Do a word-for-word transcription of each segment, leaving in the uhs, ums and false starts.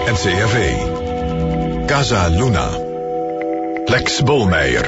N C R V. Casa Luna. Lex Bolmeijer.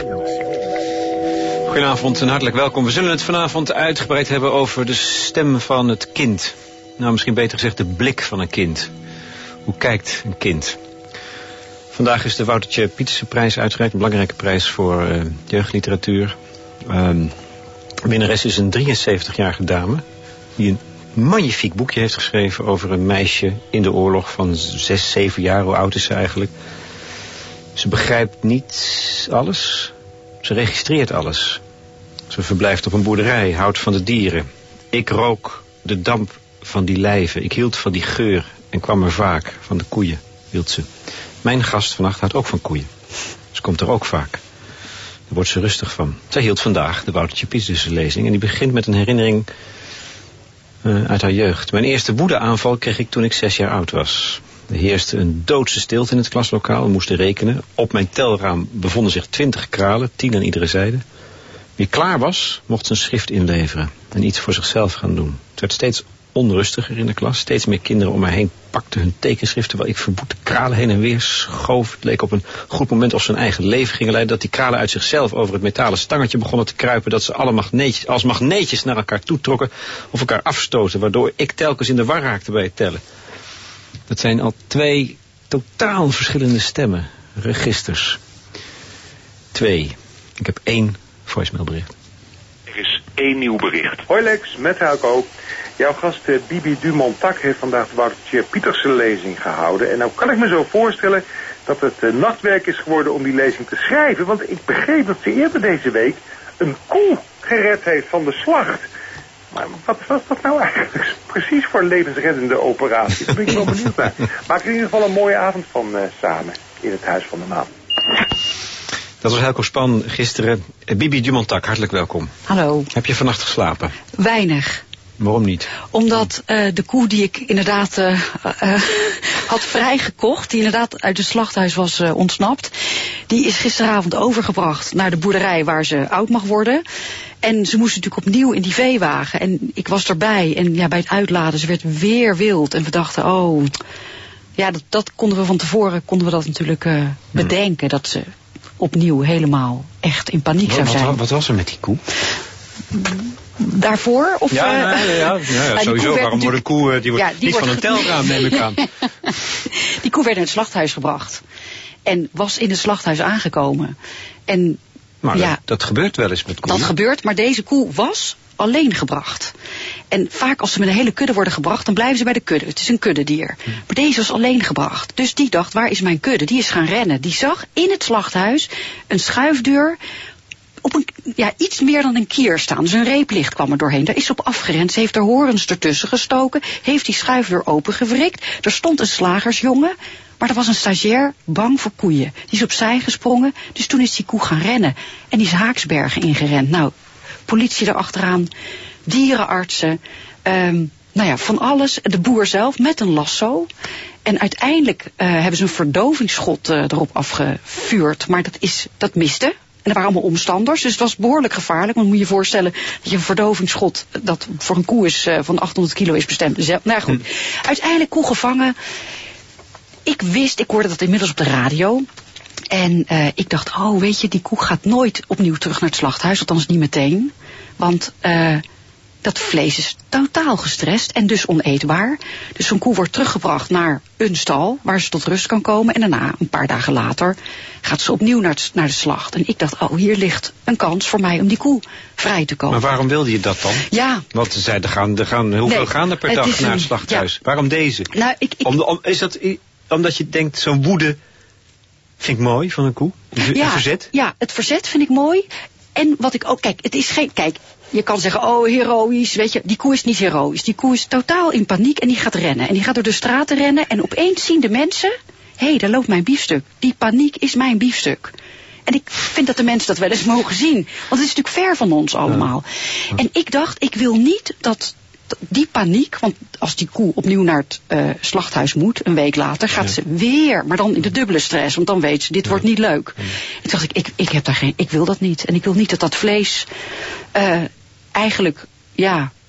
Goedenavond en hartelijk welkom. We zullen het vanavond uitgebreid hebben over de stem van het kind. Nou, misschien beter gezegd de blik van een kind. Hoe kijkt een kind? Vandaag is de Woutertje Pieterse prijs uitgereikt. Een belangrijke prijs voor uh, jeugdliteratuur. Um, winnares is een drieënzeventigjarige dame die een magnifiek boekje heeft geschreven over een meisje in de oorlog van zes, zeven jaar. Hoe oud is ze eigenlijk? Ze begrijpt niet alles. Ze registreert alles. Ze verblijft op een boerderij, houdt van de dieren. Ik rook de damp van die lijven. Ik hield van die geur en kwam er vaak. Van de koeien hield ze. Mijn gast vannacht houdt ook van koeien. Ze komt er ook vaak. Daar wordt ze rustig van. Zij hield vandaag de Woutertje Pieterse lezing. En die begint met een herinnering uh, uit haar jeugd. Mijn eerste woedeaanval kreeg ik toen ik zes jaar oud was. Er heerste een doodse stilte in het klaslokaal. We moesten rekenen. Op mijn telraam bevonden zich twintig kralen, tien aan iedere zijde. Wie klaar was, mocht zijn schrift inleveren en iets voor zichzelf gaan doen. Het werd steeds onrustiger in de klas. Steeds meer kinderen om mij heen pakten hun tekenschrift, terwijl ik verboed de kralen heen en weer schoof. Het leek op een goed moment of ze hun eigen leven gingen leiden, dat die kralen uit zichzelf over het metalen stangetje begonnen te kruipen, dat ze alle magneetjes, als magneetjes naar elkaar toetrokken of elkaar afstoten, waardoor ik telkens in de war raakte bij het tellen. Dat zijn al twee totaal verschillende stemmen, registers. Twee. Ik heb één voicemailbericht. Er is één nieuw bericht. Hoi Lex, met Helco. Jouw gast uh, Bibi Dumontak heeft vandaag de Woutertje Pieterse lezing gehouden. En nou kan ik me zo voorstellen dat het uh, nachtwerk is geworden om die lezing te schrijven. Want ik begreep dat ze eerder deze week een koe gered heeft van de slacht. Maar wat was dat nou eigenlijk precies voor levensreddende operatie? Daar ben ik wel benieuwd naar. Maak er in ieder geval een mooie avond van uh, samen in het Huis van de Maan. Dat was Helco Span gisteren. Bibi Dumontak, hartelijk welkom. Hallo. Heb je vannacht geslapen? Weinig. Waarom niet? Omdat uh, de koe die ik inderdaad uh, uh, had vrijgekocht, die inderdaad uit het slachthuis was uh, ontsnapt, die is gisteravond overgebracht naar de boerderij waar ze oud mag worden. En ze moest natuurlijk opnieuw in die veewagen. En ik was erbij. En ja, bij het uitladen, ze werd weer wild. En we dachten, oh, ja, dat, dat konden we van tevoren, konden we dat natuurlijk uh, bedenken. Dat ze opnieuw helemaal echt in paniek zou zijn. Wat, wat was er met die koe? Daarvoor? Of, ja, uh, ja, ja, ja, ja sowieso. Waarom wordt een koe, uh, die wordt ja, die niet wordt van een telraam, neem ik aan. Die koe werd in het slachthuis gebracht. En was in het slachthuis aangekomen. En maar ja, dat, dat gebeurt wel eens met koeien. Dat gebeurt, maar deze koe was alleen gebracht. En vaak als ze met een hele kudde worden gebracht, dan blijven ze bij de kudde. Het is een kuddedier. Hm. Maar deze was alleen gebracht. Dus die dacht, waar is mijn kudde? Die is gaan rennen. Die zag in het slachthuis een schuifdeur op een, ja, iets meer dan een kier staan. Dus een reeplicht kwam er doorheen. Daar is ze op afgerend. Ze heeft haar horens ertussen gestoken. Heeft die schuifdeur opengewrikt. Er stond een slagersjongen. Maar er was een stagiair bang voor koeien. Die is opzij gesprongen. Dus toen is die koe gaan rennen. En die is Haaksbergen ingerend. Nou, politie erachteraan. Dierenartsen. Um, nou ja, van alles. De boer zelf met een lasso. En uiteindelijk uh, hebben ze een verdovingsschot uh, erop afgevuurd. Maar dat, is, dat miste. En er waren allemaal omstanders, dus het was behoorlijk gevaarlijk. Want moet je je voorstellen dat je een verdovingsschot, dat voor een koe is, uh, van achthonderd kilo is bestemd. Dus, nou ja, goed. Hm. Uiteindelijk koe gevangen. Ik wist, ik hoorde dat inmiddels op de radio. En uh, ik dacht, oh weet je, die koe gaat nooit opnieuw terug naar het slachthuis. Althans niet meteen. Want uh, dat vlees is totaal gestrest en dus oneetbaar. Dus zo'n koe wordt teruggebracht naar een stal waar ze tot rust kan komen. En daarna, een paar dagen later, gaat ze opnieuw naar, het, naar de slacht. En ik dacht, oh, hier ligt een kans voor mij om die koe vrij te komen. Maar waarom wilde je dat dan? Ja. Want ze zeiden, er gaan, er gaan, hoeveel nee, gaan er per dag naar het slachthuis? Ja. Waarom deze? Nou, ik, ik, om, om, is dat omdat je denkt, zo'n woede vind ik mooi van een koe? Een ja, verzet? Ja, het verzet vind ik mooi. En wat ik ook, kijk, het is geen, kijk, je kan zeggen, oh, heroïs, weet je, die koe is niet heroïs. Die koe is totaal in paniek en die gaat rennen. En die gaat door de straten rennen en opeens zien de mensen, hé, hey, daar loopt mijn biefstuk. Die paniek is mijn biefstuk. En ik vind dat de mensen dat wel eens mogen zien. Want het is natuurlijk ver van ons allemaal. Ja. Ja. En ik dacht, ik wil niet dat die paniek, want als die koe opnieuw naar het uh, slachthuis moet, een week later, gaat ja. ze weer, maar dan in de dubbele stress, want dan weet ze, dit ja. wordt niet leuk. Ja. En toen dacht ik, ik, ik heb daar geen, ik wil dat niet. En ik wil niet dat dat vlees uh, eigenlijk, ja,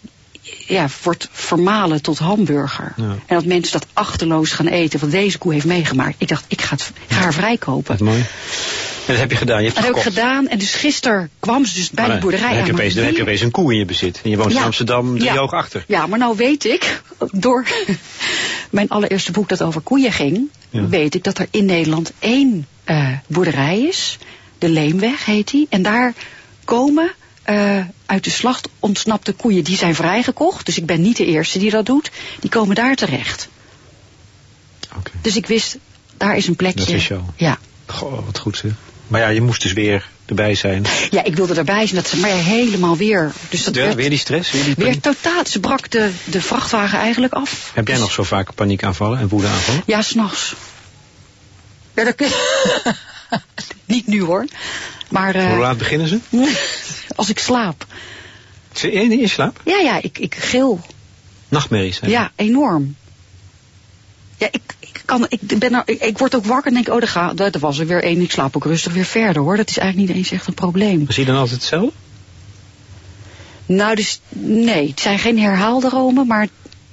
ja, wordt vermalen tot hamburger. Ja. En dat mensen dat achterloos gaan eten, wat deze koe heeft meegemaakt. Ik dacht, ik ga, het, ik ga haar vrijkopen. Dat is mooi. En dat heb je gedaan, je hebt Dat heb ik gekocht. gedaan. En dus gisteren kwam ze dus bij Maar de boerderij. Dan heb je aan, opeens, dan heb je opeens een koe in je bezit. En je woont Ja. in Amsterdam, drie Ja. hoog achter. Ja, maar nou weet ik, door mijn allereerste boek dat over koeien ging, Ja. weet ik dat er in Nederland één uh, boerderij is. De Leemweg heet die. En daar komen uh, uit de slacht ontsnapte koeien. Die zijn vrijgekocht. Dus ik ben niet de eerste die dat doet. Die komen daar terecht. Okay. Dus ik wist, daar is een plekje. Dat wist je al. Ja. Goh, wat goed zeg. Maar ja, je moest dus weer erbij zijn. Ja, ik wilde erbij zijn. Dat ze maar helemaal weer. Dus dat Ja, werd weer die stress? Weer, die weer paniek? totaal. Ze brak de, de vrachtwagen eigenlijk af. Heb jij Dus- nog zo vaak paniekaanvallen en woedeaanvallen? Ja, s'nachts. Ja, dat kun niet nu hoor. Maar uh, Hoe laat beginnen ze? als ik slaap. Ze in je slaap? Ja, ja, ik, ik gil. Nachtmerries. Hè? Ja, enorm. Ja, ik, ik, kan, ik, ben er, ik, ik word ook wakker en denk, oh, daar, ga, daar was er weer één. Ik slaap ook rustig weer verder hoor. Dat is eigenlijk niet eens echt een probleem. Zie je dan altijd hetzelfde? Nou, dus nee, het zijn geen herhaaldromen, maar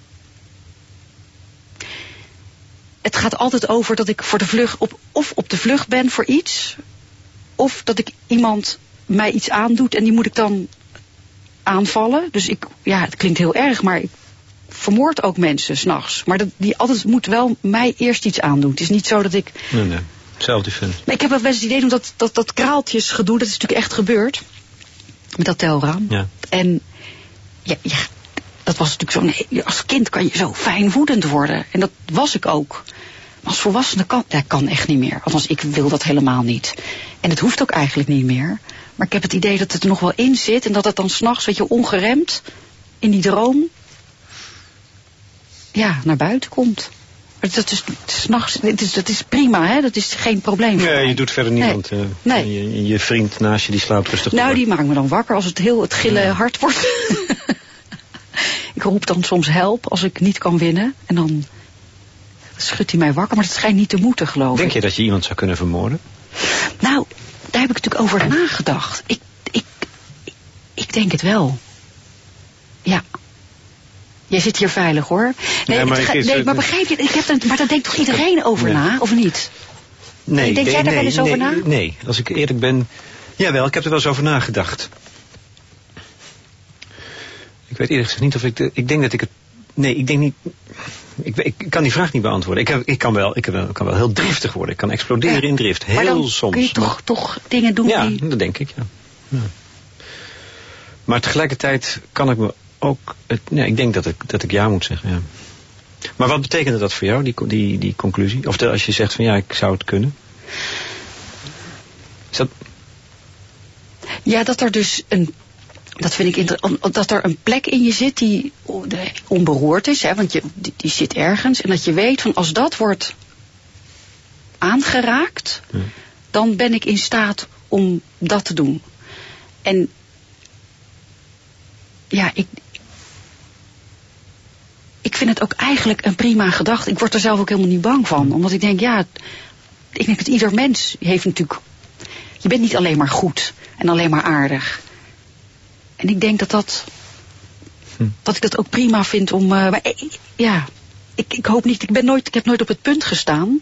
het gaat altijd over dat ik voor de vlucht op, of op de vlucht ben voor iets, of dat ik iemand mij iets aandoet en die moet ik dan aanvallen. Dus ik, ja, het klinkt heel erg, maar ik vermoord ook mensen 's nachts. Maar dat, die altijd moet wel mij eerst iets aandoen. Het is niet zo dat ik. Nee, nee. Hetzelfde vind. Maar ik heb wel eens het idee, omdat dat, dat kraaltjesgedoe, dat is natuurlijk echt gebeurd. Met dat telraam. Ja. En ja, ja, dat was natuurlijk zo'n. Als kind kan je zo fijn woedend worden. En dat was ik ook. Maar als volwassene kan. Dat kan echt niet meer. Althans, ik wil dat helemaal niet. En het hoeft ook eigenlijk niet meer. Maar ik heb het idee dat het er nog wel in zit. En dat het dan s'nachts, weet je, ongeremd. In die droom. Ja, naar buiten komt. Maar dat is s'nachts. Dat is, dat is prima, hè? Dat is geen probleem. voor Nee, mij. je doet verder niemand. Nee. Uh, Nee. Je, je vriend naast je die slaapt rustig Nou, door. die maakt me dan wakker als het heel het gillen Ja. hard wordt. Ik roep dan soms help als ik niet kan winnen. En dan schudt hij mij wakker. Maar dat schijnt niet te moeten, geloof Denk ik. je dat je iemand zou kunnen vermoorden? Nou, daar heb ik natuurlijk over nagedacht. Ik, ik, ik, ik denk het wel. Ja. Jij zit hier veilig, hoor. Nee, Ja, maar het ik ga- is- nee maar begrijp je, ik heb dan, maar daar denkt toch iedereen over Nee. na, of niet? Nee. Denk jij nee, daar wel nee, eens over nee, na? Nee, als ik eerlijk ben. Jawel, ik heb er wel eens over nagedacht. Ik weet eerlijk gezegd niet of ik. De, ik denk dat ik het. Nee, ik denk niet. Ik, ik, ik kan die vraag niet beantwoorden. Ik, heb, ik, kan, wel, ik kan wel heel driftig worden. Ik kan exploderen Ja. in drift. Heel maar dan soms. kun je toch, toch dingen doen Ja, die... dat denk ik, ja. ja. Maar tegelijkertijd kan ik me ook... Het, nee, ik denk dat ik, dat ik ja moet zeggen, ja. Maar wat betekende dat voor jou, die, die, die conclusie? Of de, als je zegt van ja, ik zou het kunnen? Is dat... Ja, dat er dus een... Dat vind ik interessant. Dat er een plek in je zit die onberoerd is. Hè, want je, die, die zit ergens. En dat je weet van als dat wordt aangeraakt... Ja. dan ben ik in staat om dat te doen. En... Ja, ik... Ik vind het ook eigenlijk een prima gedachte. Ik word er zelf ook helemaal niet bang van. Omdat ik denk, ja... Ik denk dat ieder mens heeft natuurlijk... Je bent niet alleen maar goed en alleen maar aardig. En ik denk dat dat... Hm. Dat ik dat ook prima vind om... Uh, maar, eh, ja, ik, ik hoop niet... Ik, ben nooit, ik heb nooit op het punt gestaan.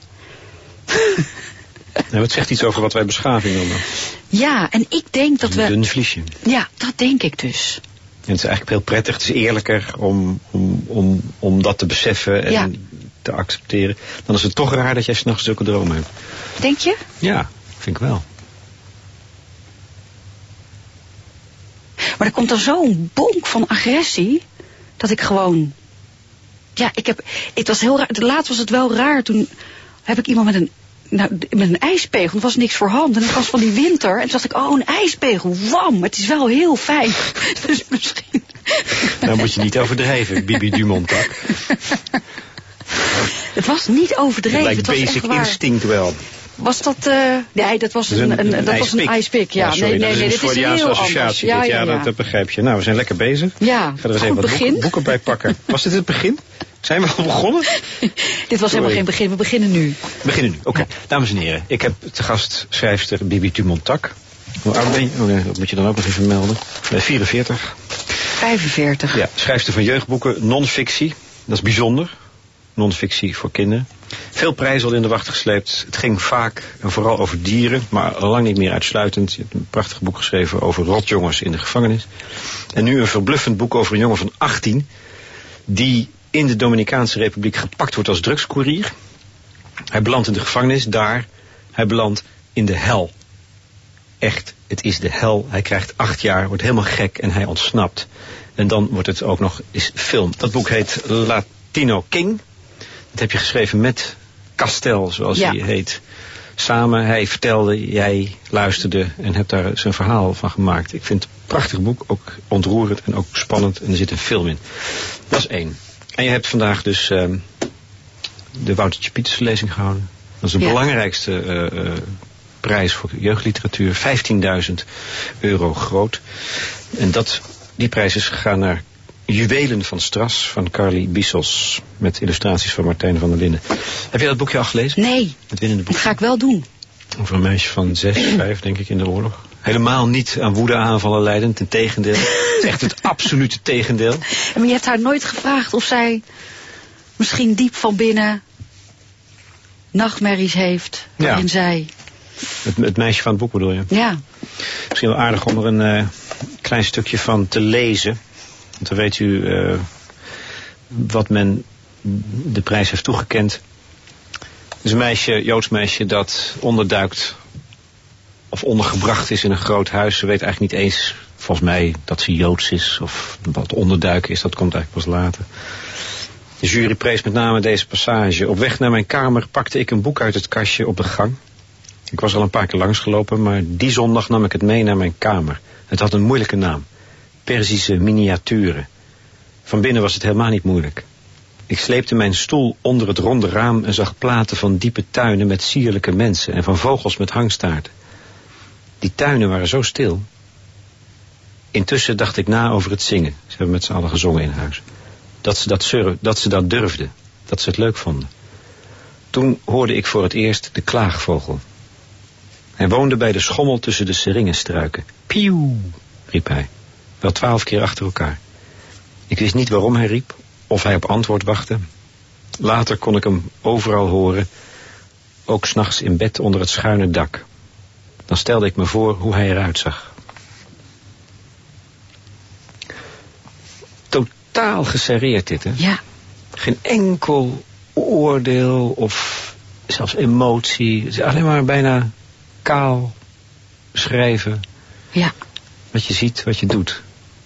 Nou, het zegt iets over wat wij beschaving noemen. Ja, en ik denk dat we... Een dun vliesje. Ja, dat denk ik dus. En het is eigenlijk heel prettig. Het is eerlijker om, om, om, om dat te beseffen en Ja. te accepteren. Dan is het toch raar dat jij 's nachts zulke dromen hebt. Denk je? Ja, vind ik wel. Maar er komt dan zo'n bonk van agressie... dat ik gewoon... Ja, ik heb... Het was heel raar. Laatst was het wel raar. Toen heb ik iemand met een... Nou, met een ijspegel. Er was niks voor hand. En het was van die winter. En toen dacht ik, oh, een ijspegel. Wam, het is wel heel fijn. Dus misschien... Nou moet je niet overdrijven, Bibi Dumontak. Het was niet overdreven. Het Het lijkt was basic echt waar. instinct wel. Was dat... Uh, nee, dat was Dat is een, een- een, een dat was een ijspik. ijspik. Ja, Ja, sorry, nee, nee, dat nee. is Dit een is Freudiaanse heel associatie. anders. dit. Ja, Ja, ja, ja. Dat, dat begrijp je. Nou, we zijn lekker bezig. Ja, Ga er eens goed even wat begin. boeken, boeken bij pakken. Was dit het begin? Zijn we al begonnen? Dit was helemaal geen begin. We beginnen nu. We beginnen nu. Oké, okay. Dames en heren. Ik heb te gast schrijfster Bibi Dumontak. Hoe oud ben je? Oh nee, dat moet je dan ook nog even melden. Nee, vierenveertig. vijfenveertig. Ja, schrijfster van jeugdboeken, non-fictie. Dat is bijzonder. Non-fictie voor kinderen. Veel prijzen al in de wacht gesleept. Het ging vaak en vooral over dieren, maar al lang niet meer uitsluitend. Je hebt een prachtig boek geschreven over rotjongens in de gevangenis. En nu een verbluffend boek over een jongen van achttien... die in de Dominicaanse Republiek gepakt wordt als drugscourier. Hij belandt in de gevangenis daar. Hij belandt in de hel. Echt, het is de hel. Hij krijgt acht jaar, wordt helemaal gek en hij ontsnapt. En dan wordt het ook nog eens film. Dat boek heet Latino King. Dat heb je geschreven met Castel, zoals ja. hij heet. Samen, hij vertelde, jij luisterde en hebt daar zijn verhaal van gemaakt. Ik vind het een prachtig boek, ook ontroerend en ook spannend. En er zit een film in. Dat is één. En je hebt vandaag dus uh, de Woutertje Pieterse lezing gehouden. Dat is de ja. belangrijkste uh, uh, prijs voor jeugdliteratuur. vijftienduizend euro groot. En dat, die prijs is gegaan naar Juwelen van Stras van Carly Bissos. Met illustraties van Martijn van der Linden. Heb je dat boekje al gelezen? Nee, het winnende boek. Dat ga ik wel doen. Over een meisje van zes, vijf denk ik in de oorlog. Helemaal niet aan woedeaanvallen leidend. Integendeel. Het is echt het absolute tegendeel. Maar je hebt haar nooit gevraagd of zij misschien diep van binnen nachtmerries heeft. Waarin ja. zij... Het, het meisje van het boek bedoel je? Ja. Misschien wel aardig om er een uh, klein stukje van te lezen. Want dan weet u uh, wat men de prijs heeft toegekend. Het is een meisje, Joods meisje, dat onderduikt of ondergebracht is in een groot huis. Ze weet eigenlijk niet eens, volgens mij, dat ze Joods is. Of wat onderduiken is, dat komt eigenlijk pas later. De jury prees met name deze passage. Op weg naar mijn kamer pakte ik een boek uit het kastje op de gang. Ik was al een paar keer langsgelopen, maar die zondag nam ik het mee naar mijn kamer. Het had een moeilijke naam. Perzische miniaturen. Van binnen was het helemaal niet moeilijk. Ik sleepte mijn stoel onder het ronde raam en zag platen van diepe tuinen met sierlijke mensen en van vogels met hangstaarten. Die tuinen waren zo stil. Intussen dacht ik na over het zingen. Ze hebben met z'n allen gezongen in huis. Dat ze dat, sur- dat ze dat durfden. Dat ze het leuk vonden. Toen hoorde ik voor het eerst de klaagvogel. Hij woonde bij de schommel tussen de seringenstruiken. Pieuw, riep hij. Wel twaalf keer achter elkaar. Ik wist niet waarom hij riep, of hij op antwoord wachtte. Later kon ik hem overal horen, ook 's nachts in bed onder het schuine dak. Dan stelde ik me voor hoe hij eruit zag. Totaal geserreerd dit, hè? Ja. Geen enkel oordeel of zelfs emotie. Alleen maar bijna kaal schrijven. Ja. Wat je ziet, wat je doet.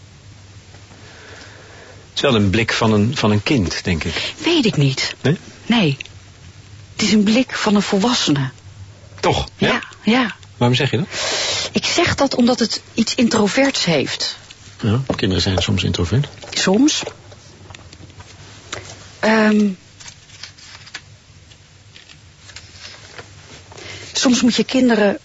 Het is wel een blik van een, van een kind, denk ik. Weet ik niet. Nee? Nee. Het is een blik van een volwassene. Toch? Ja? Ja, ja. Waarom zeg je dat? Ik zeg dat omdat het iets introverts heeft. Ja, kinderen zijn soms introvert. Soms. Um, soms moet je kinderen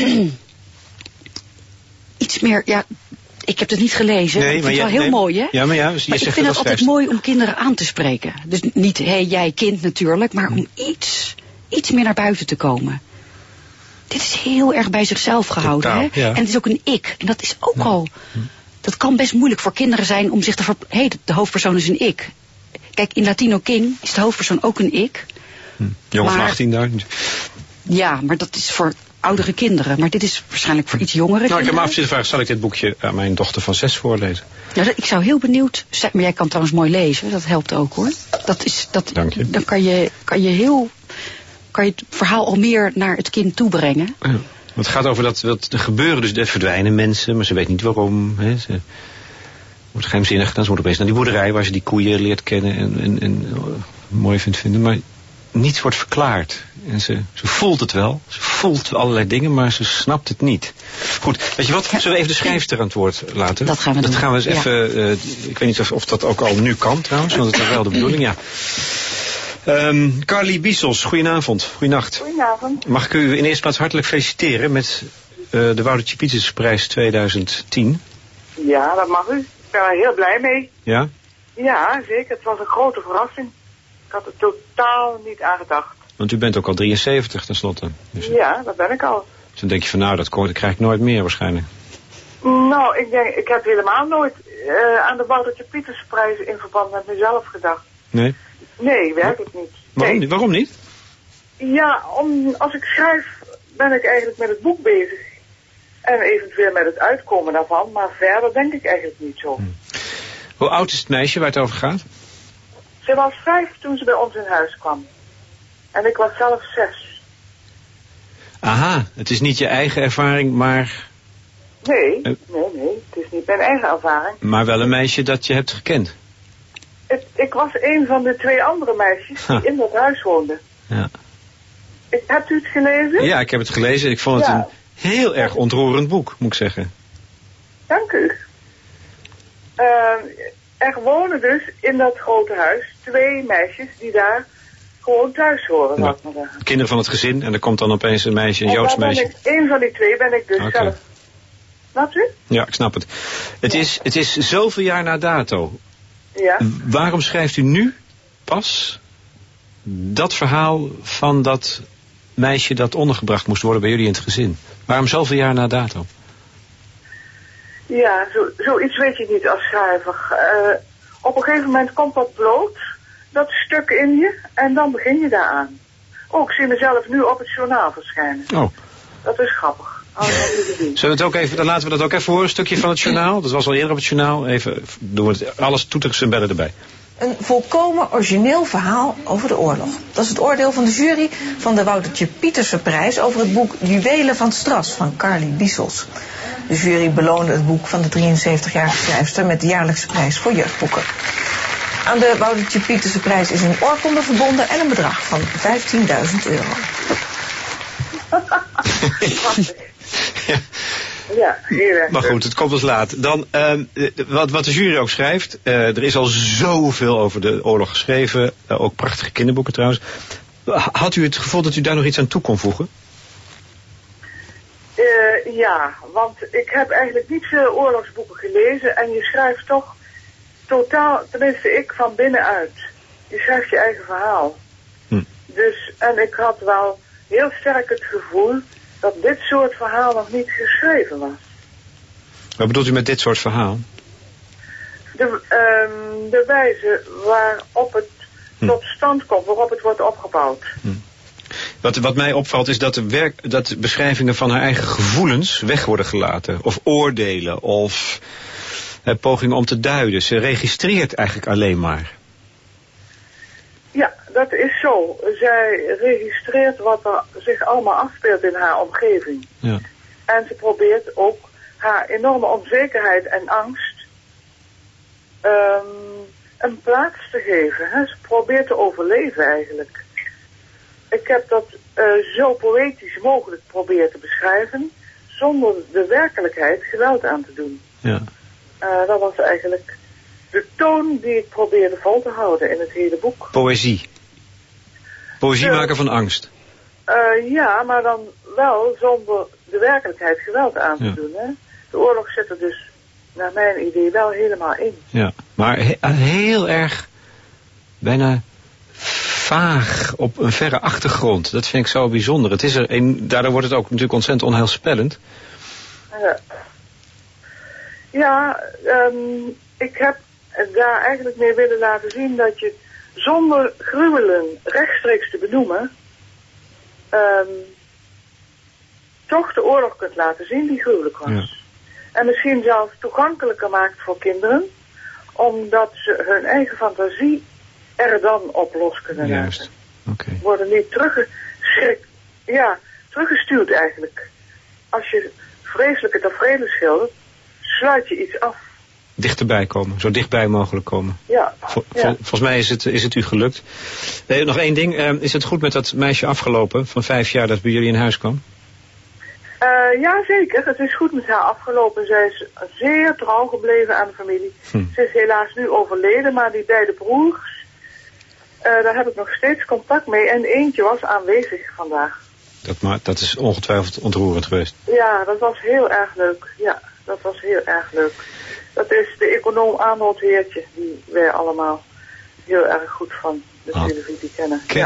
iets meer... Ja, ik heb het niet gelezen. Nee, ik vind maar het wel ja, heel nee, mooi, hè? Ja, maar ja, je maar zegt ik vind het altijd schrijfster. mooi om kinderen aan te spreken. Dus niet, hé, hey, jij kind natuurlijk, maar om iets, iets meer naar buiten te komen. Dit is heel erg bij zichzelf gehouden, Totaal, hè? Ja. En het is ook een ik. En dat is ook ja. al... Dat kan best moeilijk voor kinderen zijn om zich te ver... Hé, hey, de hoofdpersoon is een ik. Kijk, in Latino King is de hoofdpersoon ook een ik. Hm. Jongen van maar, achttien daar. Ja, maar dat is voor oudere kinderen. Maar dit is waarschijnlijk voor iets jongere nou, kinderen. ik heb me afgezien vraag, zal ik dit boekje aan mijn dochter van zes voorlezen? Ja, dat, ik zou heel benieuwd zijn. Maar jij kan trouwens mooi lezen. Dat helpt ook, hoor. Dat is, dat, Dank je. Dan kan je, kan je heel... Kan je het verhaal al meer naar het kind toe brengen. Ja. Het gaat over dat, dat er gebeuren, dus er verdwijnen mensen, maar ze weet niet waarom. Hè. Ze wordt geheimzinnig gedaan. Ze wordt opeens naar die boerderij waar ze die koeien leert kennen en, en, en uh, mooi vindt vinden. Maar niets wordt verklaard. En ze, ze voelt het wel. Ze voelt allerlei dingen, maar ze snapt het niet. Goed, weet je wat? Zullen we even de schrijfster aan het woord laten? Dat gaan we doen. Dat gaan we eens ja. even... Uh, ik weet niet of, of dat ook al nu kan trouwens, want het is wel de bedoeling, ja. Um, Carly Bissos, goedenavond. Goedenacht. Goedenavond. Mag ik u in eerste plaats hartelijk feliciteren met uh, de Woutertje Pieterse prijs twintig tien. Ja, dat mag u. Ik ben er heel blij mee. Ja? Ja, zeker. Het was een grote verrassing. Ik had er totaal niet aan gedacht. Want u bent ook al drieënzeventig tenslotte. Dus, ja, dat ben ik al. Dus dan denk je van nou, dat krijg ik nooit meer waarschijnlijk. Nou, ik denk, ik heb helemaal nooit uh, aan de Woutertje Pietersprijs in verband met mezelf gedacht. Nee? Nee, werkelijk niet. Waarom, nee. niet? Waarom niet? Ja, om, als ik schrijf ben ik eigenlijk met het boek bezig. En eventueel met het uitkomen daarvan, maar verder denk ik eigenlijk niet zo. Hmm. Hoe oud is het meisje waar het over gaat? Ze was vijf toen ze bij ons in huis kwam. En ik was zelf zes. Aha, het is niet je eigen ervaring, maar... Nee, uh, nee, nee, het is niet mijn eigen ervaring. Maar wel een meisje dat je hebt gekend. Het, ik was een van de twee andere meisjes die ha. in dat huis woonden. Ja. Ik, hebt u het gelezen? Ja, ik heb het gelezen. Ik vond het ja. een heel erg ontroerend boek, moet ik zeggen. Dank u. Uh, er wonen dus in dat grote huis twee meisjes die daar gewoon thuis horen, ja. laat maar zeggen. Kinderen van het gezin en er komt dan opeens een meisje, een en Joods meisje. Ik, een van die twee ben ik dus okay. zelf. Snapt u? Ja, ik snap het. Het, ja. is, het is zoveel jaar na dato. Ja. Waarom schrijft u nu pas dat verhaal van dat meisje dat ondergebracht moest worden bij jullie in het gezin? Waarom zoveel jaar na dato? Ja, zo, zoiets weet je niet als schrijver. Uh, op een gegeven moment komt dat bloot, dat stuk in je, en dan begin je daaraan. Oh, ik zie mezelf nu op het journaal verschijnen. Oh. Dat is grappig. Zullen we het ook even, dan laten we dat ook even horen, een stukje van het journaal. Dat was al eerder op het journaal. Even doen we het, alles toeters en bellen erbij. Een volkomen origineel verhaal over de oorlog. Dat is het oordeel van de jury van de Woutertje Pietersenprijs over het boek Juwelen van Stras van Carly Biesels. De jury beloonde het boek van de drieënzeventigjarige schrijfster met de jaarlijkse prijs voor jeugdboeken. Aan de Woutertje Pietersenprijs is een oorkonde verbonden en een bedrag van vijftienduizend euro. Ja. Ja, heel erg. Maar goed, het komt dus laat. Dan, uh, wat, wat de jury ook schrijft, uh, er is al zoveel over de oorlog geschreven, uh, ook prachtige kinderboeken trouwens. Had u het gevoel dat u daar nog iets aan toe kon voegen? Uh, ja, want ik heb eigenlijk niet veel oorlogsboeken gelezen en je schrijft toch totaal, tenminste ik, van binnenuit. Je schrijft je eigen verhaal. Hm. Dus, en ik had wel heel sterk het gevoel dat dit soort verhaal nog niet geschreven was. Wat bedoelt u met dit soort verhaal? De, um, de wijze waarop het hm. tot stand komt, waarop het wordt opgebouwd. Hm. Wat, wat mij opvalt is dat de, werk, dat de beschrijvingen van haar eigen gevoelens weg worden gelaten. Of oordelen, of eh, pogingen om te duiden. Ze registreert eigenlijk alleen maar. Ja, dat is zo. Zij registreert wat er zich allemaal afspeelt in haar omgeving. Ja. En ze probeert ook haar enorme onzekerheid en angst um, een plaats te geven. Hè? Ze probeert te overleven eigenlijk. Ik heb dat uh, zo poëtisch mogelijk proberen te beschrijven, zonder de werkelijkheid geweld aan te doen. Ja. Uh, dat was eigenlijk de toon die ik probeerde vol te houden in het hele boek. Poëzie. Poëzie uh, maken van angst. Uh, ja, maar dan wel zonder de werkelijkheid geweld aan te ja. doen. Hè? De oorlog zit er dus, naar mijn idee, wel helemaal in. Ja, maar he- heel erg bijna vaag op een verre achtergrond. Dat vind ik zo bijzonder. Het is er een, daardoor wordt het ook natuurlijk ontzettend onheilspellend. Ja, ja um, ik heb daar eigenlijk mee willen laten zien dat je zonder gruwelen rechtstreeks te benoemen um, toch de oorlog kunt laten zien die gruwelijk was. Ja. En misschien zelfs toegankelijker maakt voor kinderen, omdat ze hun eigen fantasie er dan op los kunnen laten. Juist. Okay. Worden niet teruggeschrikt, ja, teruggestuurd eigenlijk. Als je vreselijke tafereelen schildert, sluit je iets af. Dichterbij komen, zo dichtbij mogelijk komen. Ja. Vol, ja. Vol, volgens mij is het, is het u gelukt. Eh, nog één ding, eh, is het goed met dat meisje afgelopen van vijf jaar dat bij jullie in huis kwam? Uh, ja, zeker. Het is goed met haar afgelopen. Zij is zeer trouw gebleven aan de familie. Hm. Ze is helaas nu overleden, maar die beide broers, uh, daar heb ik nog steeds contact mee. En eentje was aanwezig vandaag. Dat, maar, dat is ongetwijfeld ontroerend geweest. Ja, dat was heel erg leuk. Ja, dat was heel erg leuk. Dat is de econoom Arnold Heertje, die wij allemaal heel erg goed van de oh. televisie kennen. Oké. Okay. Ja.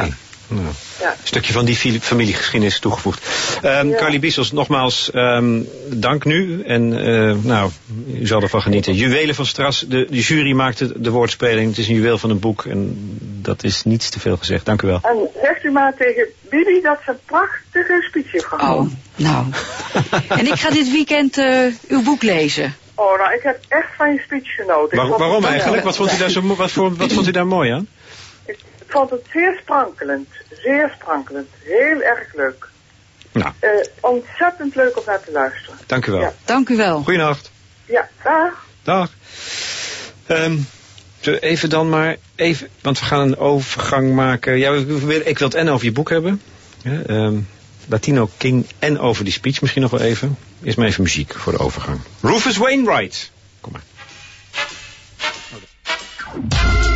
Nou, Ja. een stukje van die fi- familiegeschiedenis toegevoegd. Um, Ja. Carly Bissels, nogmaals um, dank nu. En uh, nou, u zal ervan genieten. Juwelen van Stras, de, de jury maakte de woordspeling. Het is een juweel van een boek en dat is niets te veel gezegd. Dank u wel. En zegt u maar tegen Bibi dat ze een prachtige speech heeft gehouden. Oh, nou. En ik ga dit weekend uh, uw boek lezen. Oh, nou, ik heb echt van je speech genoten. Waar, Ik vond waarom het- eigenlijk? Wat vond u daar, zo, mo- wat voor, wat vond u daar mooi aan? Ik vond het zeer sprankelend. Zeer sprankelend. Heel erg leuk. Nou, Uh, ontzettend leuk om naar te luisteren. dank u wel. Ja. Dank u wel. Goeienacht. Ja, dag. Dag. Um, even dan maar even, want we gaan een overgang maken. Ja, ik wil, ik wil het en over je boek hebben. Ja, um, Latino King en over die speech misschien nog wel even. Eerst maar even muziek voor de overgang. Rufus Wainwright. Kom maar.